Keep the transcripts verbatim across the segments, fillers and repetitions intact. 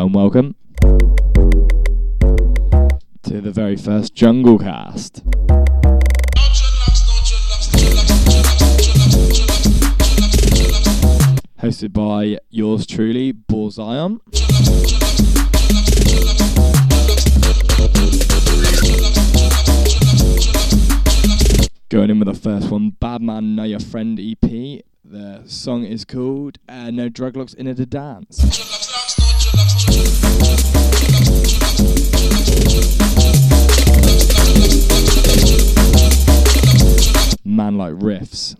Hello and welcome to the very first Jungle Cast. Hosted by yours truly, Borzion. Going in with the first one, Bad Man Know Your Friend E P. The song is called uh, No Drug Locks In It to Dance. Man like riffs.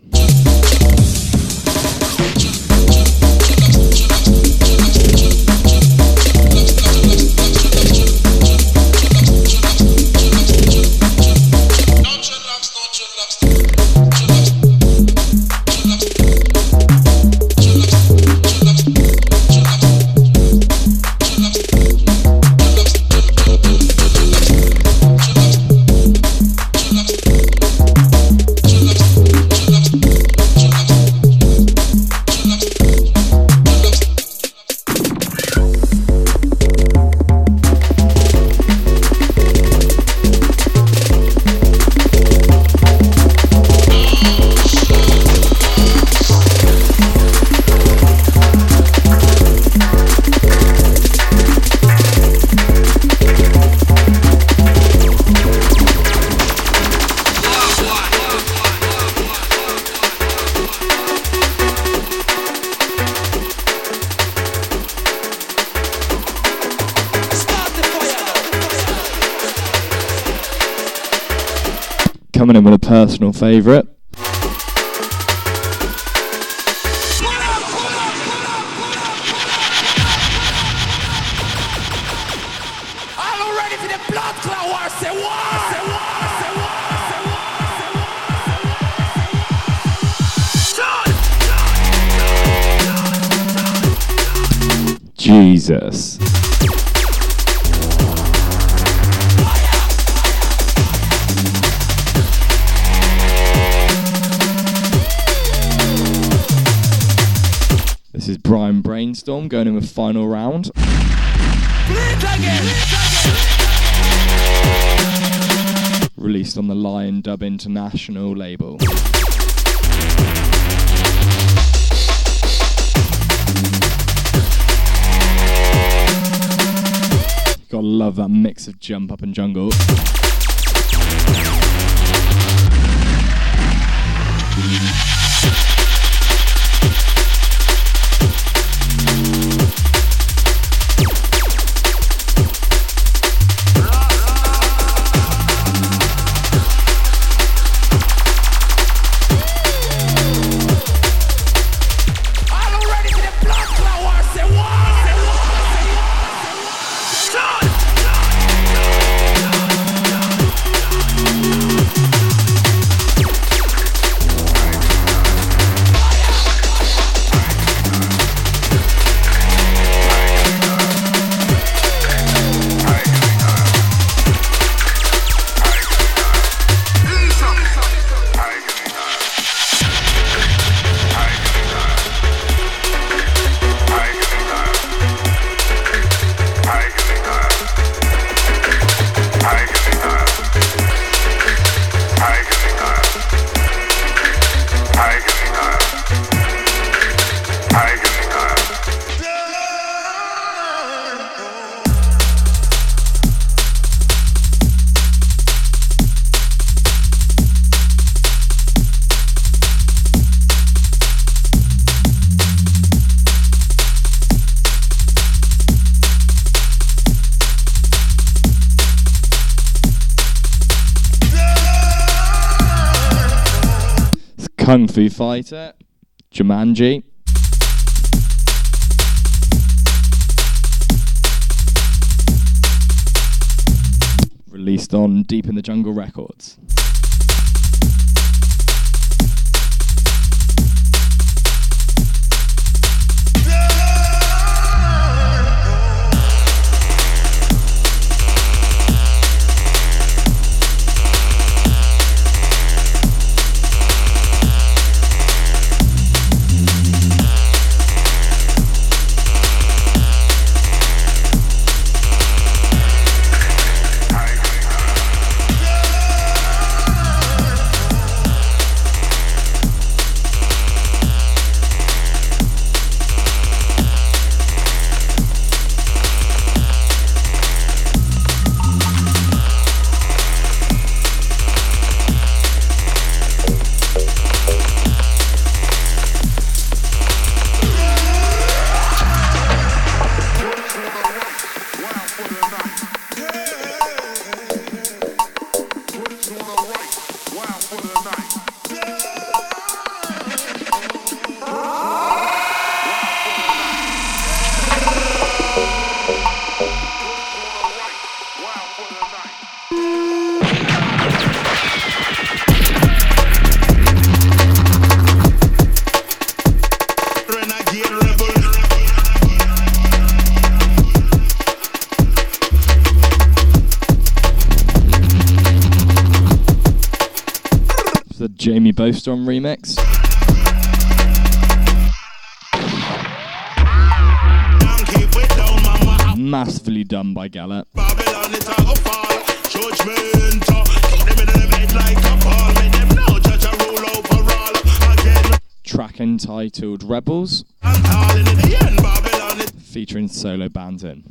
Coming in with a personal favourite. Jesus. This is Brian Brainstorm going in with Final Round. Released on the Lion Dub International label. Gotta love that mix of jump up and jungle. Kung Fu Fighter, Jumanji. Released on Deep in the Jungle Records. Jamie Bowstrom remix. Massively done by Gallup. Track entitled Rebels, featuring solo bands in.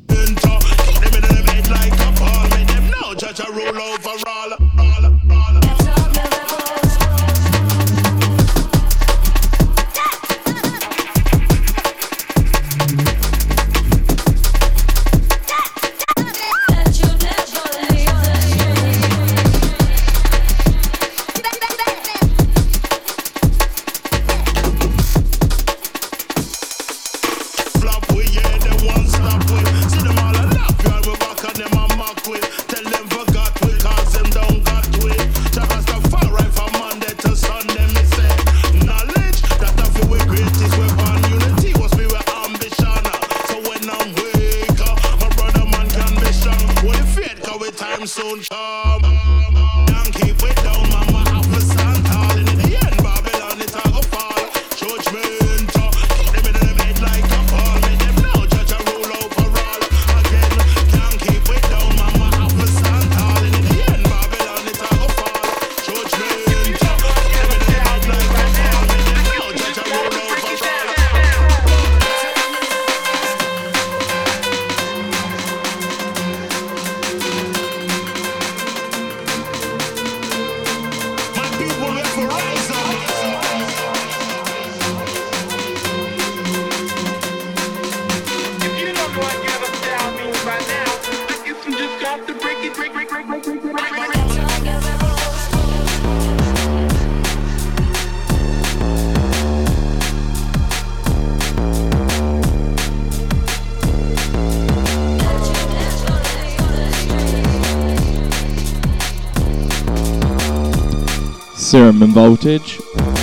Serum and Voltage.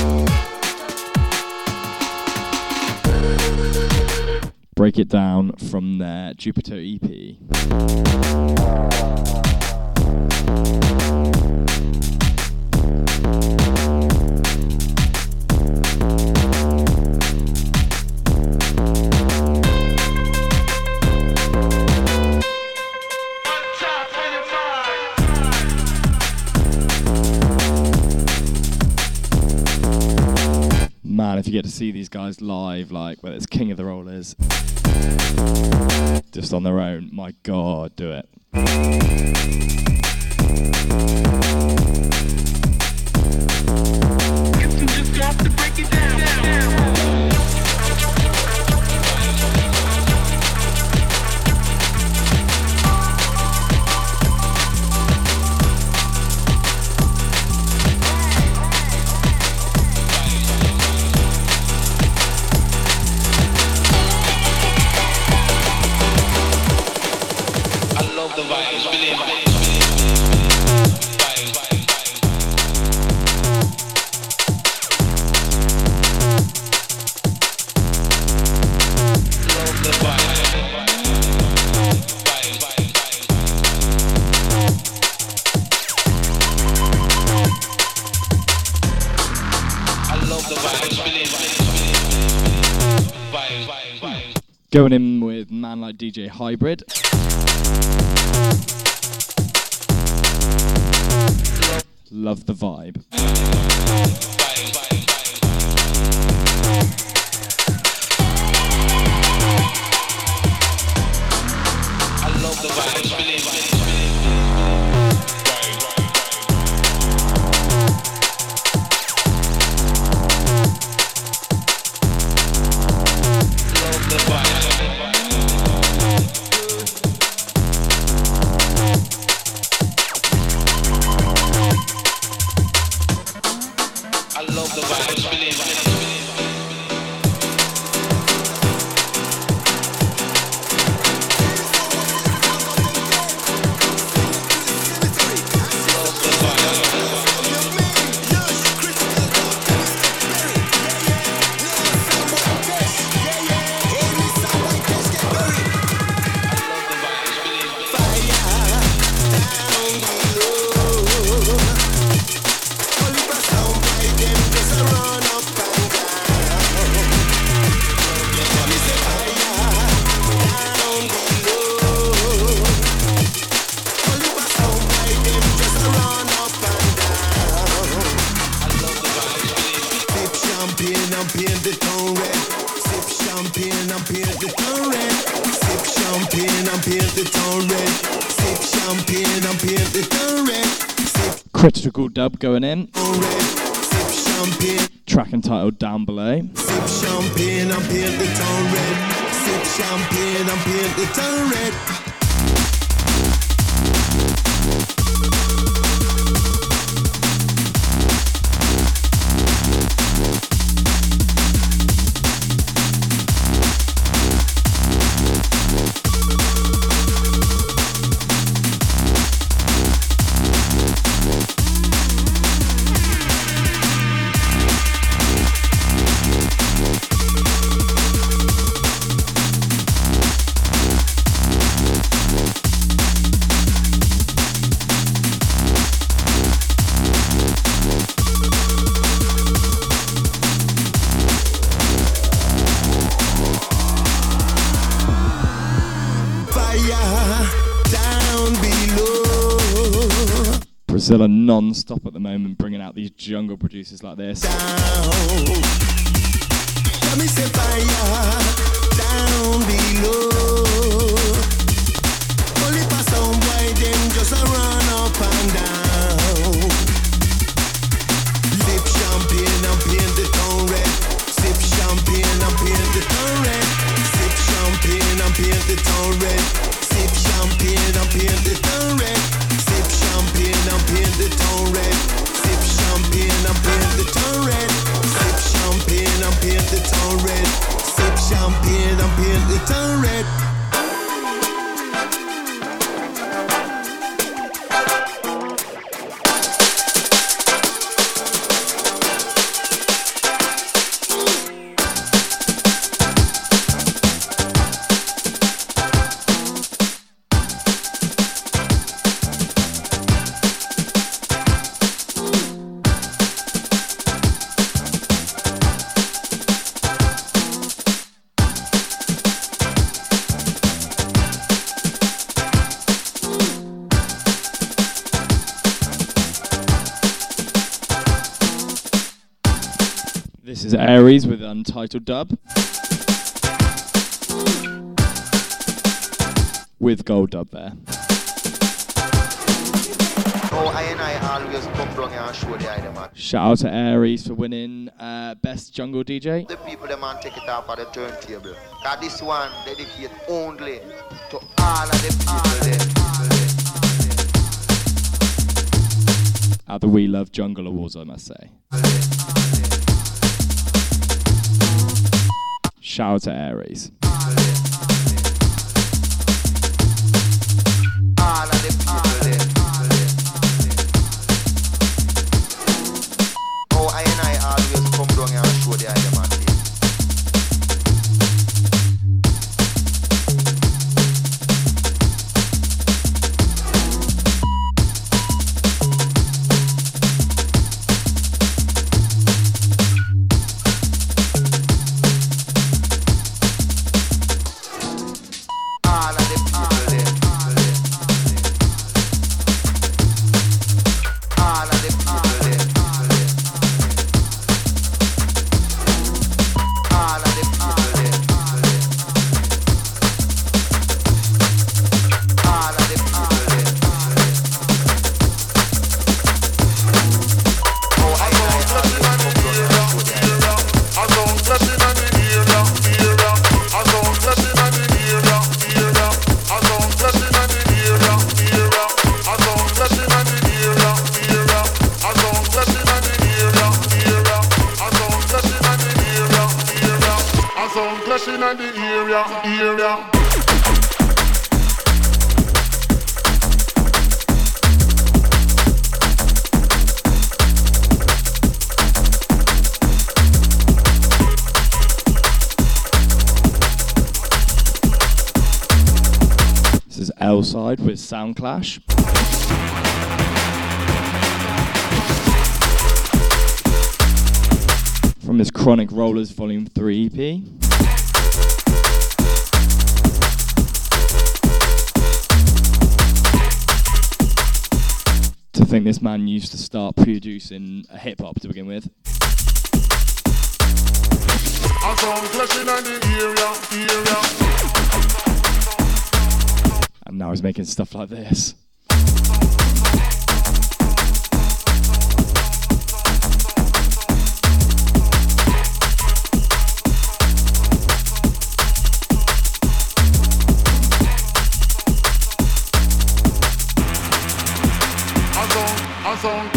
Break It Down from their Jupiter E P. Man, if you get to see these guys live, like whether it's King of the Rollers, just on their own, my God, do it. You just got to break it down. Going in with Man Like D J Hybrid. Love the vibe. I love the vibe. paint the town red. Sip champagne and paint the town red. Sip Critical dub going in. town red. Sip champagne. Track entitled Down Below. Sip champagne and paint the town red. Sip champagne and paint the town red. Brazil are non-stop at the moment, bringing out these jungle producers like this. Down. Let me say fire down below. Only pass on why them just a run up and down. Sip champagne and paint the town red. Sip champagne and paint the town red. Sip champagne and paint the town red. Sip champagne and paint the town red. Sip champagne and paint the town red. Sip champagne and paint the town red. Sip champagne and paint the town red. Sip champagne and paint the town red. This is Aries with Untitled Dub. With Gold Dub there. Oh, I and I always come down here and show the item, man. Shout out to Aries for winning uh, Best Jungle D J. The people them man take it off of the turntable. Cause this one dedicated only to all of the people there. At the We Love Jungle Awards, I must say. Shout out to Aries. All of the people there. Oh, I and I always come down here and show the item, man. Side with Sound Clash. From his Chronic Rollers Volume three E P. To think this man used to start producing a hip hop to begin with. now he's making stuff like this. Song.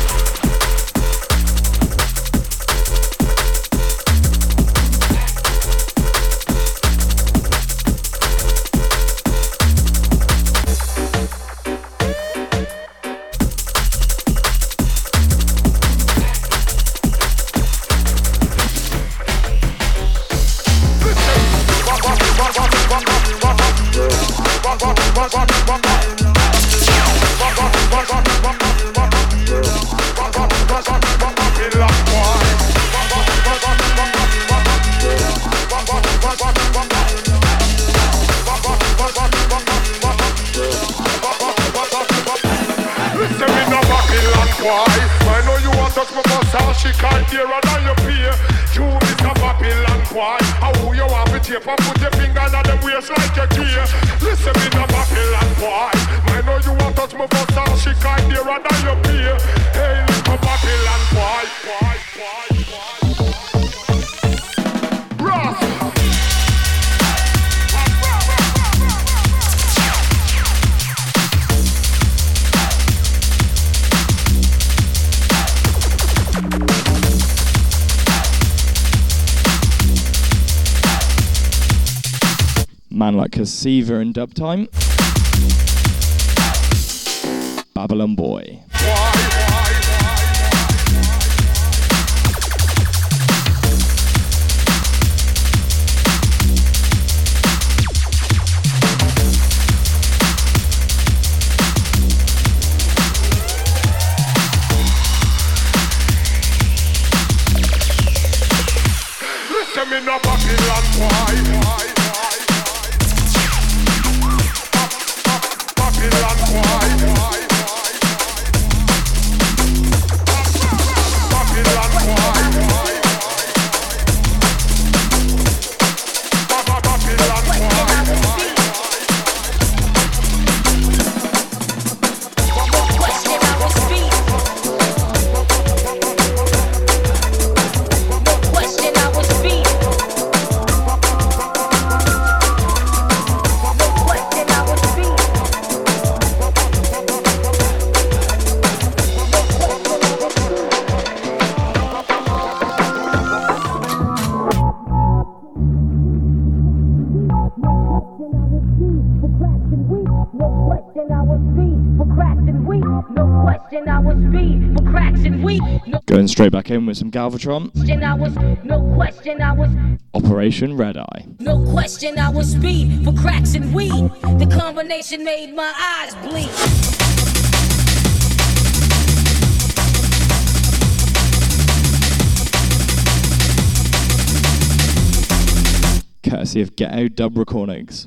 Man like Cassiva and Dub Time. Babylon Boy. Listen me no Babylon boy. Babylon boy. Going straight back in with some Galvatron. I was, no question, I was Operation Red Eye. No question, I was speed for cracks and weed. The combination made my eyes bleed. Courtesy of Ghetto Dub Recordings.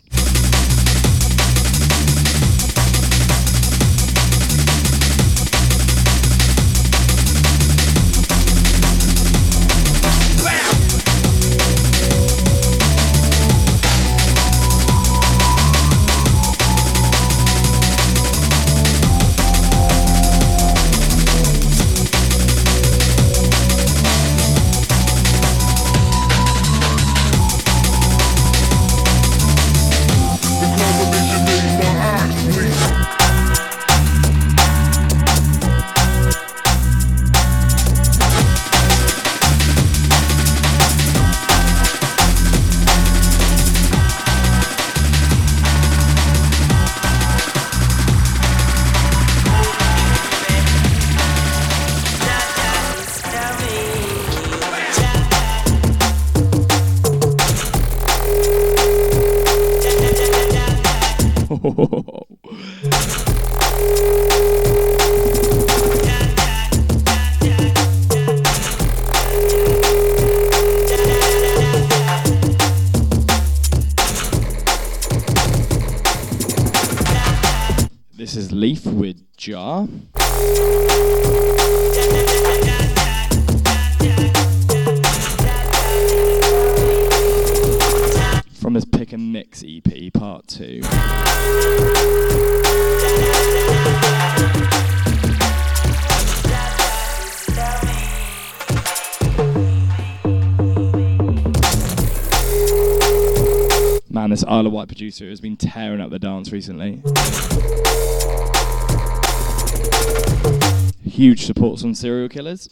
This is Leaf with Jar. From his Pick and Mix E P, part two. this Isle of Wight producer has been tearing up the dance recently. Huge supports on Serial Killers.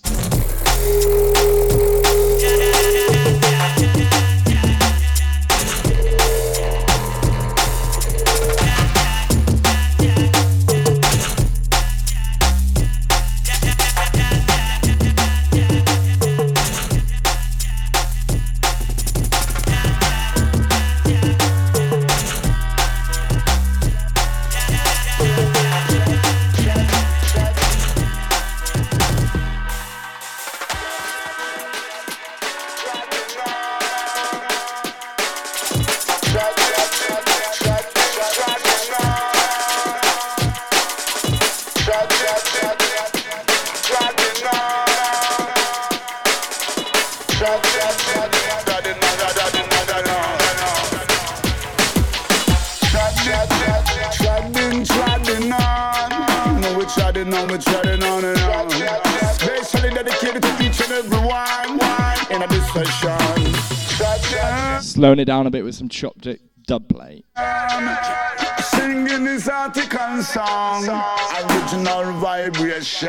Slowing it down a bit with some chopped dub plate. Singing this article song, original vibration.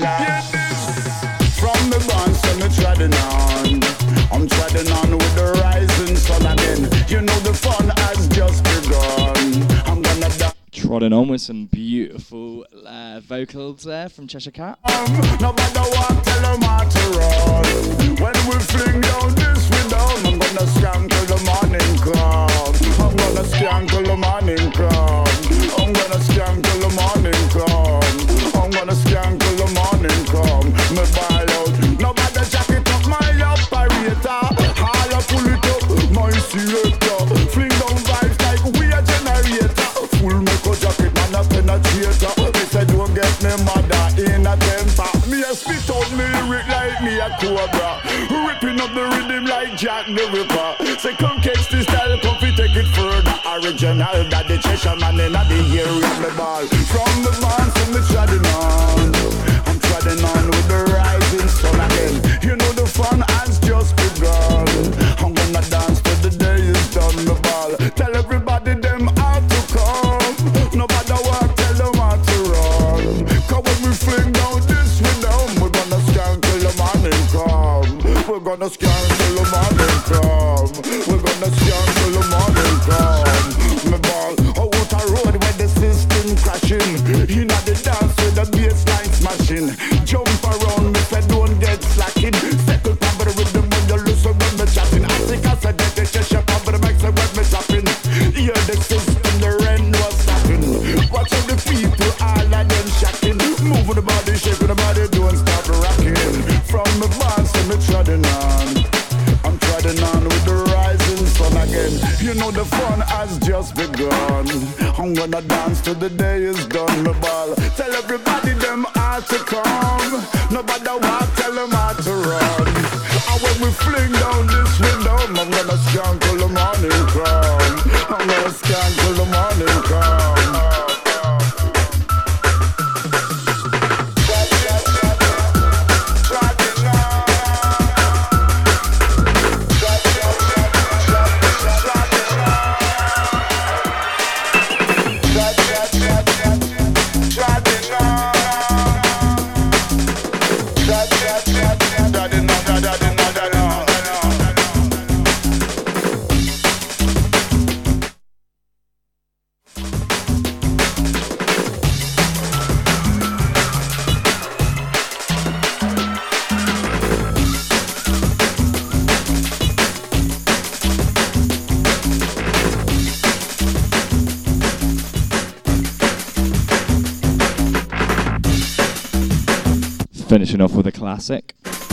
From the bonds and the treading on, I'm treading on with the rising sun again. You know the fun has just begun. I'm gonna die. Trotting on with some beautiful uh, vocals there from Cheshire Cat. Um, no matter what, tell them how to run. When we fling down this window, I'm gonna scam till the morning come. I'm gonna scam till the morning come. I'm gonna scam till the morning come. I'm gonna scam till the morning come. Me ball out. No matter jacket up my operator. All I pull it up, my selector. Fling down vibes like we a generator. Full make a jacket, man a penetrator. They say don't get me mother in a temper. Me a spit out me lyric like me a cobra. Ripping up the rhythm like Jack the Ripper. Say come catch this style, come fi take it further. Original that the Cheshire man in the area of the ball. From the bonds and the treading on, I'm treading on with the rising sun again. You know the fun has just begun. I'm gonna dance till the day is done, the ball. Tell everybody them how to come. Nobody walk, tell them how to run. Cause when we fling down this window, we're gonna scan till the morning come. We're gonna scan till the morning come. We're gonna scan till the morning come. Me ball, oh what a road where the system crashing. You know the dance with the bassline smashing. Jump around me, say don't get slacking. Second time with the rhythm when you listen when me chatting. I think I said that the Cheshire pop with the mic say when me tapping. Hear the system, the rain was stopping. Watch all the people, all of them shacking. Moving the body, shaking the body, don't stop rocking. From the bonds to me treading on, I'm treading on with the rising sun again. You know the fun has just begun. I'm gonna dance till the day is done, my ball. Tell everybody them how to come. Nobody walk, tell them how to run. And when we fling down this window, I'm gonna scan till the morning come. I'm gonna scan till the morning come. Finishing off with a classic.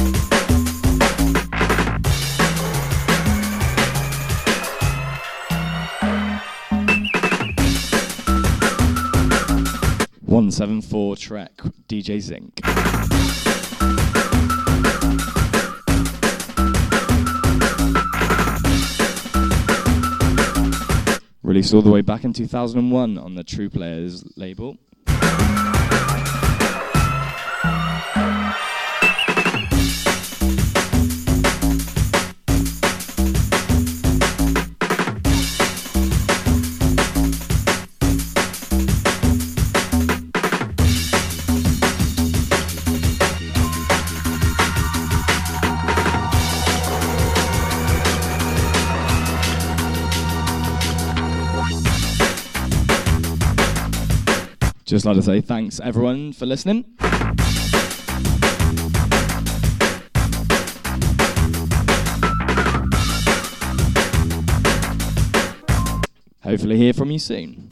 one seven four Trek, D J Zinc. Released all the way back in two thousand one on the True Players label. Just like to say thanks everyone for listening. Hopefully hear from you soon.